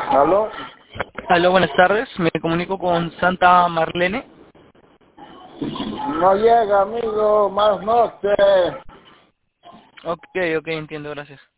¿Aló? Aló, buenas tardes. Me comunico con Santa Marlene. No llega, amigo, más noche. Ok, entiendo, gracias.